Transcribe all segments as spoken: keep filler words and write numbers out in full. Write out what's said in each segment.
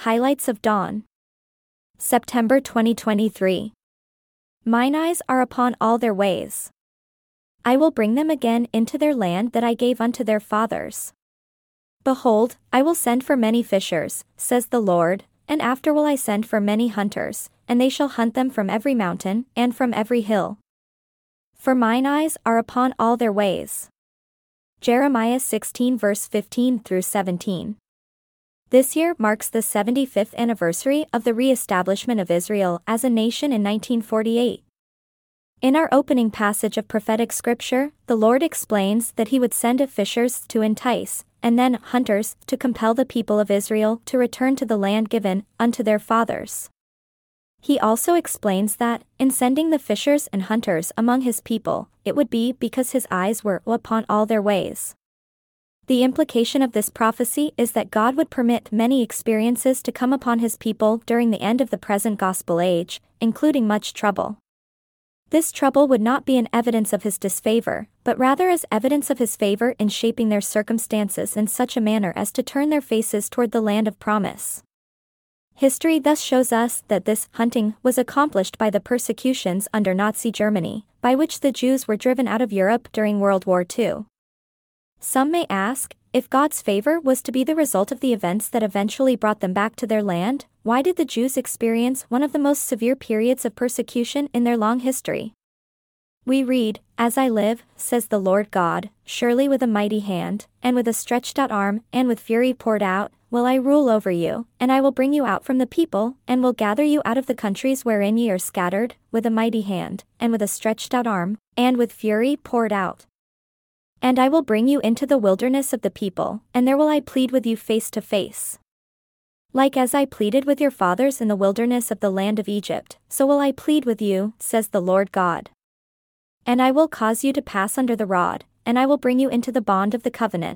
Highlights of Dawn. September twenty twenty-three. Mine eyes are upon all their ways. I will bring them again into their land that I gave unto their fathers. Behold, I will send for many fishers, says the Lord, and after will I send for many hunters, and they shall hunt them from every mountain, and from every hill. For mine eyes are upon all their ways. Jeremiah sixteen verse fifteen through seventeen. This year marks the seventy-fifth anniversary of the re-establishment of Israel as a nation in nineteen forty-eight. In our opening passage of prophetic scripture, the Lord explains that he would send fishers to entice, and then hunters to compel the people of Israel to return to the land given unto their fathers. He also explains that, in sending the fishers and hunters among his people, it would be because his eyes were upon all their ways. The implication of this prophecy is that God would permit many experiences to come upon his people during the end of the present gospel age, including much trouble. This trouble would not be an evidence of his disfavor, but rather as evidence of his favor in shaping their circumstances in such a manner as to turn their faces toward the land of promise. History thus shows us that this hunting was accomplished by the persecutions under Nazi Germany, by which the Jews were driven out of Europe during World War Two. Some may ask, if God's favor was to be the result of the events that eventually brought them back to their land, why did the Jews experience one of the most severe periods of persecution in their long history? We read, "As I live, says the Lord God, surely with a mighty hand, and with a stretched out arm, and with fury poured out, will I rule over you, and I will bring you out from the people, and will gather you out of the countries wherein ye are scattered, with a mighty hand, and with a stretched out arm, and with fury poured out. And I will bring you into the wilderness of the people, and there will I plead with you face to face. Like as I pleaded with your fathers in the wilderness of the land of Egypt, so will I plead with you, says the Lord God. And I will cause you to pass under the rod, and I will bring you into the bond of the covenant."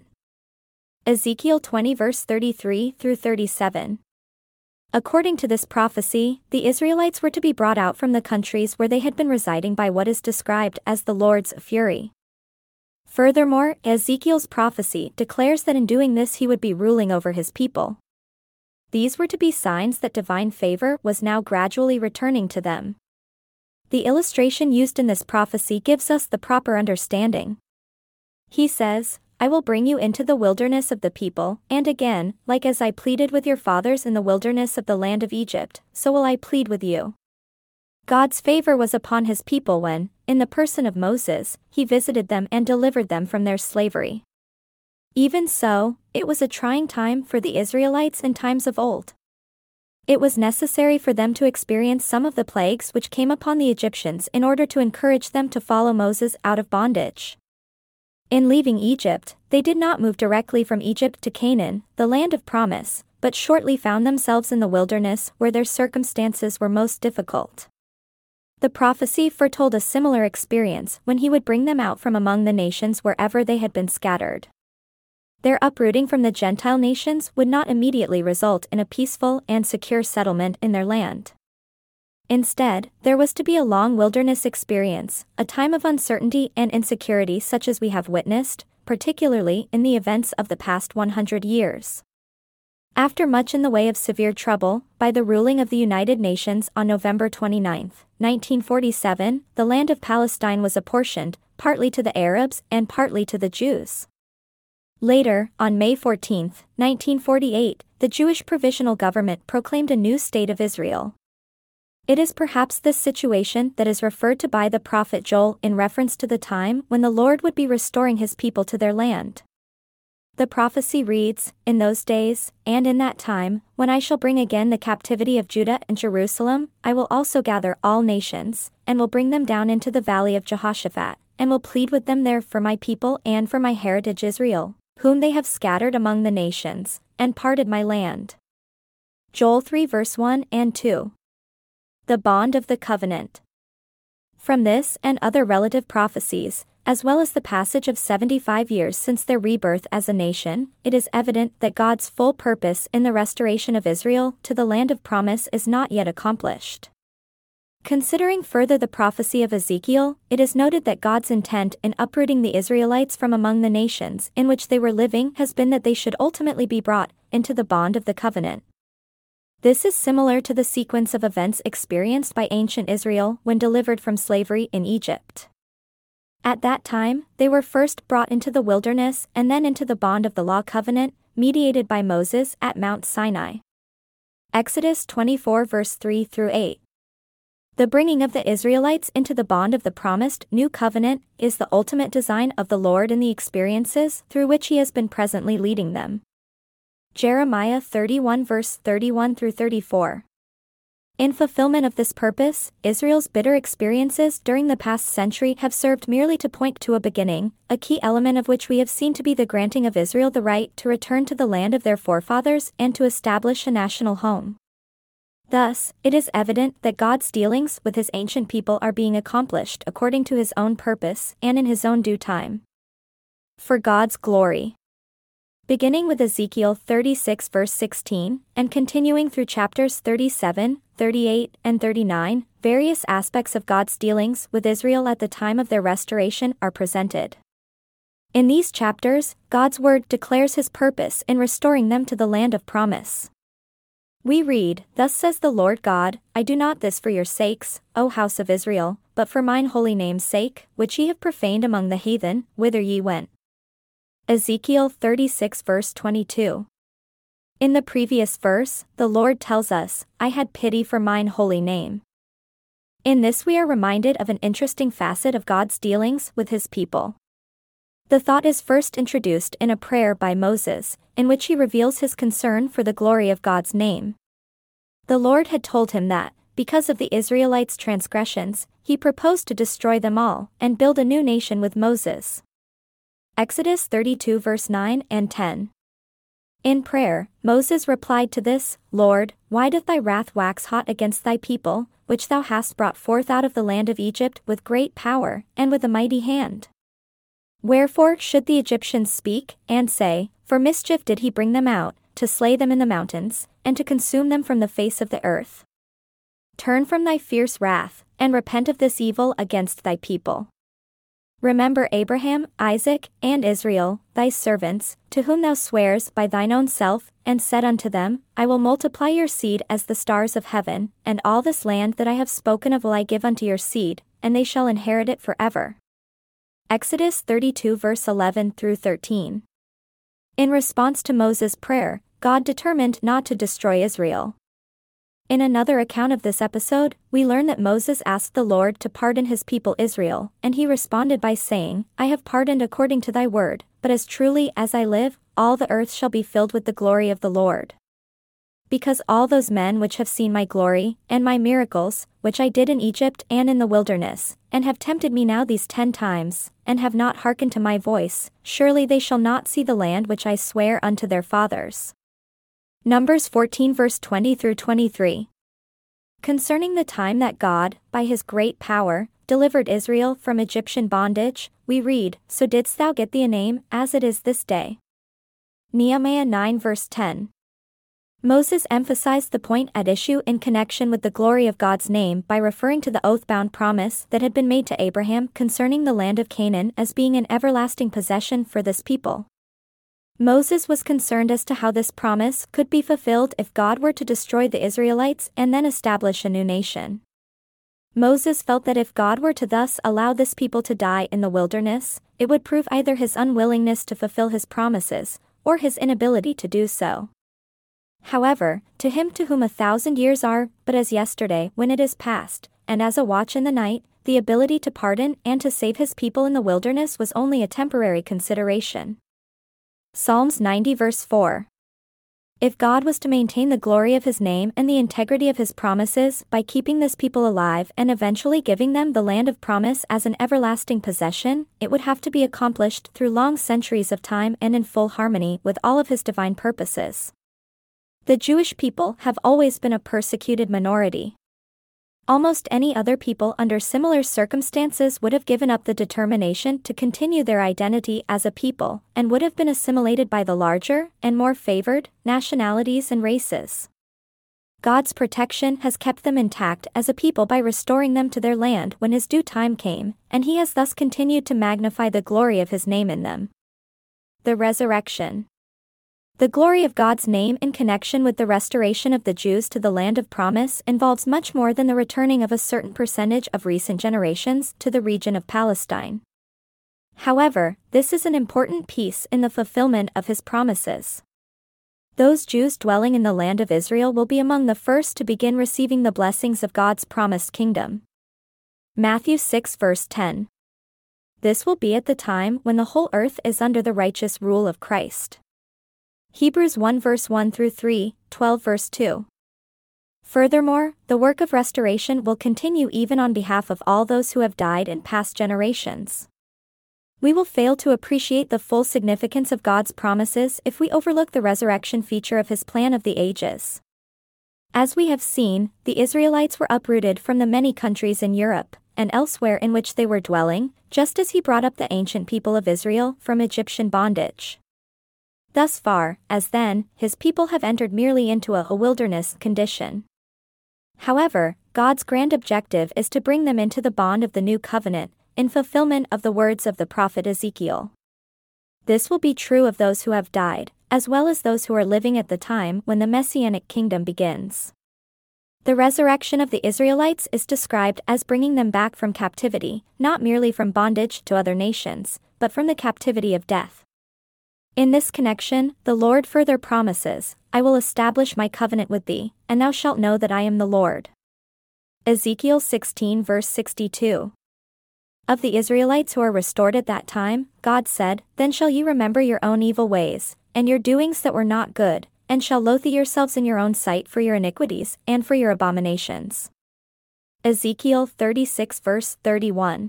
Ezekiel twenty verse thirty-three through thirty-seven. According to this prophecy, the Israelites were to be brought out from the countries where they had been residing by what is described as the Lord's fury. Furthermore, Ezekiel's prophecy declares that in doing this he would be ruling over his people. These were to be signs that divine favor was now gradually returning to them. The illustration used in this prophecy gives us the proper understanding. He says, "I will bring you into the wilderness of the people, and again, like as I pleaded with your fathers in the wilderness of the land of Egypt, so will I plead with you." God's favor was upon his people when, in the person of Moses, he visited them and delivered them from their slavery. Even so, it was a trying time for the Israelites in times of old. It was necessary for them to experience some of the plagues which came upon the Egyptians in order to encourage them to follow Moses out of bondage. In leaving Egypt, they did not move directly from Egypt to Canaan, the land of promise, but shortly found themselves in the wilderness where their circumstances were most difficult. The prophecy foretold a similar experience when he would bring them out from among the nations wherever they had been scattered. Their uprooting from the Gentile nations would not immediately result in a peaceful and secure settlement in their land. Instead, there was to be a long wilderness experience, a time of uncertainty and insecurity such as we have witnessed, particularly in the events of the past one hundred years. After much in the way of severe trouble, by the ruling of the United Nations on November twenty-ninth, nineteen forty-seven, the land of Palestine was apportioned, partly to the Arabs and partly to the Jews. Later, on May fourteenth, nineteen forty-eight, the Jewish Provisional Government proclaimed a new state of Israel. It is perhaps this situation that is referred to by the prophet Joel in reference to the time when the Lord would be restoring his people to their land. The prophecy reads, "In those days, and in that time, when I shall bring again the captivity of Judah and Jerusalem, I will also gather all nations, and will bring them down into the valley of Jehoshaphat, and will plead with them there for my people and for my heritage Israel, whom they have scattered among the nations, and parted my land." Joel three verse one and two. The bond of the covenant. From this and other relative prophecies, as well as the passage of seventy-five years since their rebirth as a nation, it is evident that God's full purpose in the restoration of Israel to the land of promise is not yet accomplished. Considering further the prophecy of Ezekiel, it is noted that God's intent in uprooting the Israelites from among the nations in which they were living has been that they should ultimately be brought into the bond of the covenant. This is similar to the sequence of events experienced by ancient Israel when delivered from slavery in Egypt. At that time, they were first brought into the wilderness and then into the bond of the law covenant, mediated by Moses at Mount Sinai. Exodus twenty-four verse three through eight. The bringing of the Israelites into the bond of the promised new covenant is the ultimate design of the Lord in the experiences through which He has been presently leading them. Jeremiah thirty-one verse thirty-one through thirty-four. In fulfillment of this purpose, Israel's bitter experiences during the past century have served merely to point to a beginning, a key element of which we have seen to be the granting of Israel the right to return to the land of their forefathers and to establish a national home. Thus, it is evident that God's dealings with His ancient people are being accomplished according to His own purpose and in His own due time. For God's glory. Beginning with Ezekiel thirty-six verse sixteen, and continuing through chapters thirty-seven, thirty-eight, and thirty-nine, various aspects of God's dealings with Israel at the time of their restoration are presented. In these chapters, God's word declares His purpose in restoring them to the land of promise. We read, "Thus says the Lord God, I do not this for your sakes, O house of Israel, but for mine holy name's sake, which ye have profaned among the heathen, whither ye went." Ezekiel thirty-six verse twenty-two. In the previous verse, the Lord tells us, "I had pity for mine holy name." In this we are reminded of an interesting facet of God's dealings with His people. The thought is first introduced in a prayer by Moses, in which he reveals his concern for the glory of God's name. The Lord had told him that, because of the Israelites' transgressions, He proposed to destroy them all and build a new nation with Moses. Exodus thirty-two verse nine and ten. In prayer, Moses replied to this, "Lord, why doth thy wrath wax hot against thy people, which thou hast brought forth out of the land of Egypt with great power, and with a mighty hand? Wherefore should the Egyptians speak, and say, For mischief did He bring them out, to slay them in the mountains, and to consume them from the face of the earth? Turn from thy fierce wrath, and repent of this evil against thy people. Remember Abraham, Isaac, and Israel, thy servants, to whom thou swearest by thine own self, and said unto them, I will multiply your seed as the stars of heaven, and all this land that I have spoken of will I give unto your seed, and they shall inherit it forever." Exodus thirty-two verse eleven through thirteen. In response to Moses' prayer, God determined not to destroy Israel. In another account of this episode, we learn that Moses asked the Lord to pardon his people Israel, and He responded by saying, I have pardoned according to thy word, but as truly as I live, all the earth shall be filled with the glory of the Lord. Because all those men which have seen my glory, and my miracles, which I did in Egypt and in the wilderness, and have tempted me now these ten times, and have not hearkened to my voice, surely they shall not see the land which I swear unto their fathers. Numbers fourteen verse twenty through twenty-three. Concerning the time that God, by His great power, delivered Israel from Egyptian bondage, we read, So didst thou get thee a name, as it is this day. Nehemiah nine verse ten. Moses emphasized the point at issue in connection with the glory of God's name by referring to the oath-bound promise that had been made to Abraham concerning the land of Canaan as being an everlasting possession for this people. Moses was concerned as to how this promise could be fulfilled if God were to destroy the Israelites and then establish a new nation. Moses felt that if God were to thus allow this people to die in the wilderness, it would prove either His unwillingness to fulfill His promises, or His inability to do so. However, to Him to whom a thousand years are but as yesterday when it is past, and as a watch in the night, the ability to pardon and to save His people in the wilderness was only a temporary consideration. Psalms ninety verse four. If God was to maintain the glory of His name and the integrity of His promises by keeping this people alive and eventually giving them the land of promise as an everlasting possession, it would have to be accomplished through long centuries of time and in full harmony with all of His divine purposes. The Jewish people have always been a persecuted minority. Almost any other people under similar circumstances would have given up the determination to continue their identity as a people, and would have been assimilated by the larger, and more favored, nationalities and races. God's protection has kept them intact as a people by restoring them to their land when His due time came, and He has thus continued to magnify the glory of His name in them. The resurrection. The glory of God's name in connection with the restoration of the Jews to the land of promise involves much more than the returning of a certain percentage of recent generations to the region of Palestine. However, this is an important piece in the fulfillment of his promises. Those Jews dwelling in the land of Israel will be among the first to begin receiving the blessings of God's promised kingdom. Matthew six verse ten. This will be at the time when the whole earth is under the righteous rule of Christ. Hebrews one verse one through three, twelve verse two. Furthermore, the work of restoration will continue even on behalf of all those who have died in past generations. We will fail to appreciate the full significance of God's promises if we overlook the resurrection feature of his plan of the ages. As we have seen, the Israelites were uprooted from the many countries in Europe and elsewhere in which they were dwelling, just as he brought up the ancient people of Israel from Egyptian bondage. Thus far, as then, his people have entered merely into a, a wilderness condition. However, God's grand objective is to bring them into the bond of the new covenant, in fulfillment of the words of the prophet Ezekiel. This will be true of those who have died, as well as those who are living at the time when the Messianic kingdom begins. The resurrection of the Israelites is described as bringing them back from captivity, not merely from bondage to other nations, but from the captivity of death. In this connection, the Lord further promises, "I will establish my covenant with thee, and thou shalt know that I am the Lord." Ezekiel sixteen verse sixty-two. Of the Israelites who are restored at that time, God said, "Then shall ye remember your own evil ways, and your doings that were not good, and shall loathe yourselves in your own sight for your iniquities and for your abominations." Ezekiel thirty-six verse thirty-one.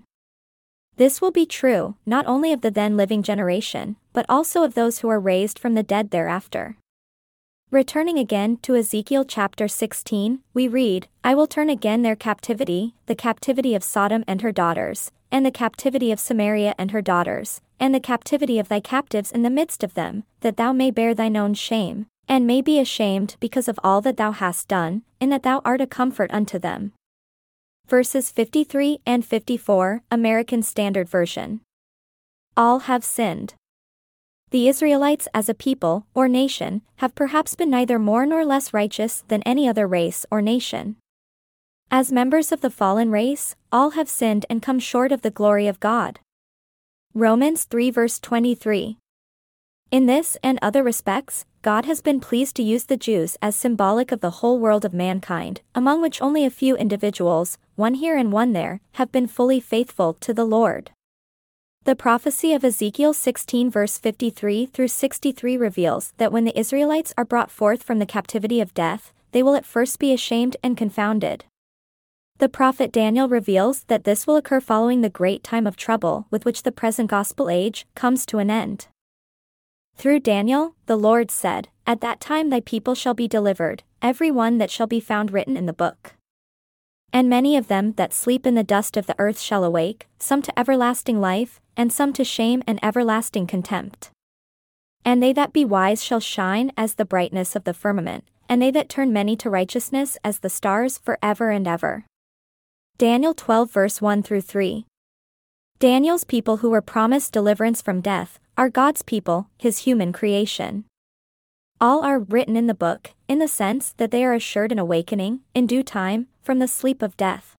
This will be true, not only of the then living generation, but also of those who are raised from the dead thereafter. Returning again to Ezekiel chapter sixteen, we read, "I will turn again their captivity, the captivity of Sodom and her daughters, and the captivity of Samaria and her daughters, and the captivity of thy captives in the midst of them, that thou may bear thine own shame, and may be ashamed because of all that thou hast done, in that thou art a comfort unto them." Verses fifty-three and fifty-four, American Standard Version. All have sinned. The Israelites as a people, or nation, have perhaps been neither more nor less righteous than any other race or nation. As members of the fallen race, all have sinned and come short of the glory of God. Romans three verse twenty-three. In this and other respects, God has been pleased to use the Jews as symbolic of the whole world of mankind, among which only a few individuals, one here and one there, have been fully faithful to the Lord. The prophecy of Ezekiel sixteen verse fifty-three through sixty-three reveals that when the Israelites are brought forth from the captivity of death, they will at first be ashamed and confounded. The prophet Daniel reveals that this will occur following the great time of trouble with which the present gospel age comes to an end. Through Daniel, the Lord said, "At that time thy people shall be delivered, every one that shall be found written in the book. And many of them that sleep in the dust of the earth shall awake, some to everlasting life, and some to shame and everlasting contempt. And they that be wise shall shine as the brightness of the firmament, and they that turn many to righteousness as the stars for ever and ever." Daniel twelve verse one through three. Daniel's people who were promised deliverance from death are God's people, his human creation. All are written in the book, in the sense that they are assured an awakening, in due time, from the sleep of death.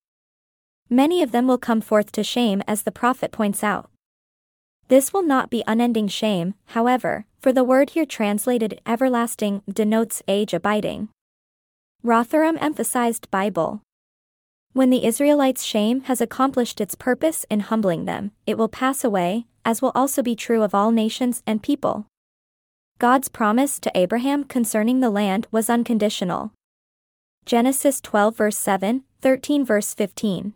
Many of them will come forth to shame, as the prophet points out. This will not be unending shame, however, for the word here translated everlasting denotes age abiding. Rotherham emphasized Bible. When the Israelites' shame has accomplished its purpose in humbling them, it will pass away, as will also be true of all nations and people. God's promise to Abraham concerning the land was unconditional. Genesis twelve verse seven, thirteen verse fifteen.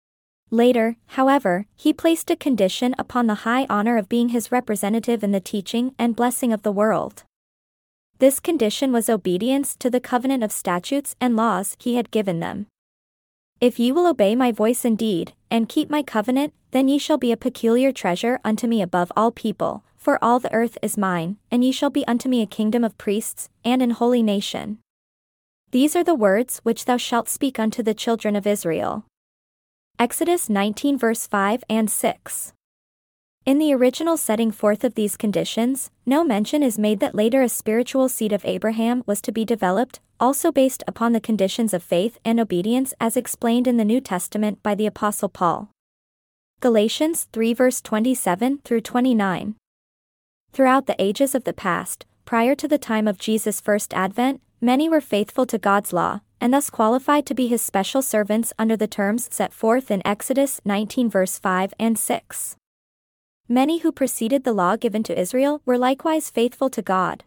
Later, however, he placed a condition upon the high honor of being his representative in the teaching and blessing of the world. This condition was obedience to the covenant of statutes and laws he had given them. "If ye will obey my voice indeed, and keep my covenant, then ye shall be a peculiar treasure unto me above all people, for all the earth is mine, and ye shall be unto me a kingdom of priests, and an holy nation. These are the words which thou shalt speak unto the children of Israel." Exodus nineteen verse five and six. In the original setting forth of these conditions, no mention is made that later a spiritual seed of Abraham was to be developed, also based upon the conditions of faith and obedience as explained in the New Testament by the Apostle Paul. Galatians three verse twenty-seven through twenty-nine. Throughout the ages of the past, prior to the time of Jesus' first advent, many were faithful to God's law, and thus qualified to be his special servants under the terms set forth in Exodus nineteen verse five and six. Many who preceded the law given to Israel were likewise faithful to God.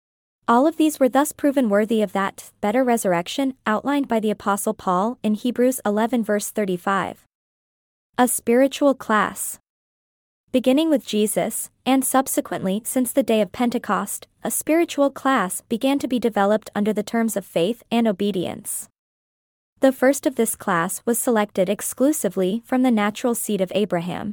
All of these were thus proven worthy of that better resurrection outlined by the Apostle Paul in Hebrews eleven verse thirty-five. A spiritual class. Beginning with Jesus, and subsequently since the day of Pentecost, a spiritual class began to be developed under the terms of faith and obedience. The first of this class was selected exclusively from the natural seed of Abraham.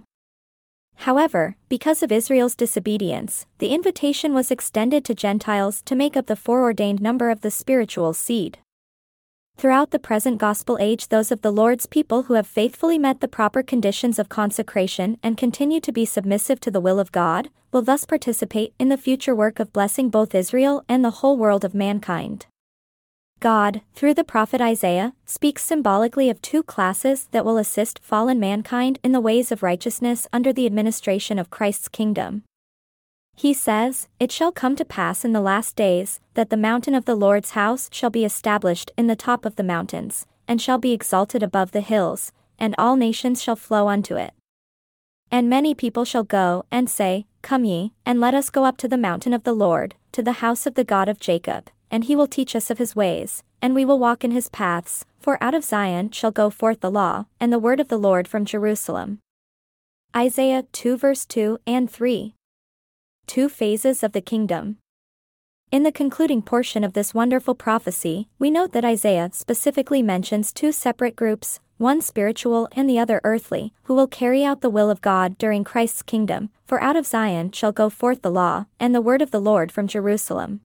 However, because of Israel's disobedience, the invitation was extended to Gentiles to make up the foreordained number of the spiritual seed. Throughout the present gospel age, those of the Lord's people who have faithfully met the proper conditions of consecration and continue to be submissive to the will of God, will thus participate in the future work of blessing both Israel and the whole world of mankind. God, through the prophet Isaiah, speaks symbolically of two classes that will assist fallen mankind in the ways of righteousness under the administration of Christ's kingdom. He says, "It shall come to pass in the last days, that the mountain of the Lord's house shall be established in the top of the mountains, and shall be exalted above the hills, and all nations shall flow unto it. And many people shall go, and say, Come ye, and let us go up to the mountain of the Lord, to the house of the God of Jacob, and he will teach us of his ways, and we will walk in his paths, for out of Zion shall go forth the law, and the word of the Lord from Jerusalem." Isaiah two verse two and three. Two phases of the kingdom. In the concluding portion of this wonderful prophecy, we note that Isaiah specifically mentions two separate groups, one spiritual and the other earthly, who will carry out the will of God during Christ's kingdom, for out of Zion shall go forth the law, and the word of the Lord from Jerusalem.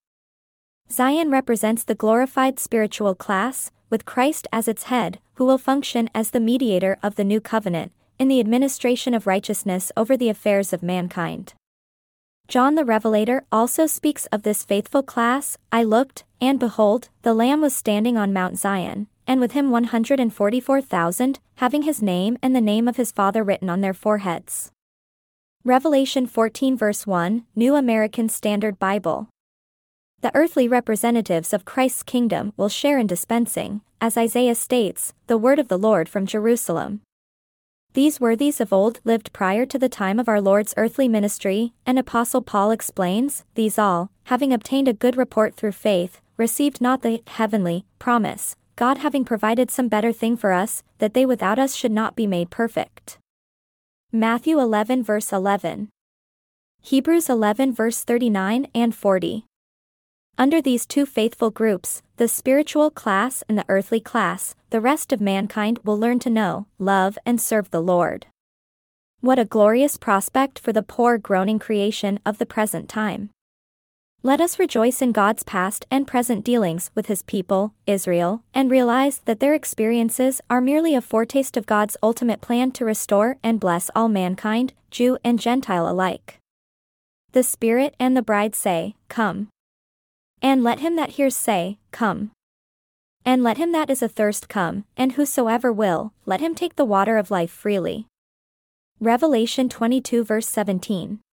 Zion represents the glorified spiritual class, with Christ as its head, who will function as the mediator of the new covenant, in the administration of righteousness over the affairs of mankind. John the Revelator also speaks of this faithful class. "I looked, and behold, the Lamb was standing on Mount Zion, and with him one hundred forty-four thousand, having his name and the name of his Father written on their foreheads." Revelation fourteen verse one, New American Standard Bible. The earthly representatives of Christ's kingdom will share in dispensing, as Isaiah states, the word of the Lord from Jerusalem. These worthies of old lived prior to the time of our Lord's earthly ministry, and Apostle Paul explains, "These all, having obtained a good report through faith, received not the heavenly promise, God having provided some better thing for us, that they without us should not be made perfect." Matthew eleven verse eleven. Hebrews eleven verse thirty-nine and forty. Under these two faithful groups, the spiritual class and the earthly class, the rest of mankind will learn to know, love, and serve the Lord. What a glorious prospect for the poor groaning creation of the present time. Let us rejoice in God's past and present dealings with his people, Israel, and realize that their experiences are merely a foretaste of God's ultimate plan to restore and bless all mankind, Jew and Gentile alike. The Spirit and the bride say, "Come." And let him that hears say, Come. And let him that is athirst come, and whosoever will, let him take the water of life freely. Revelation twenty-two verse seventeen.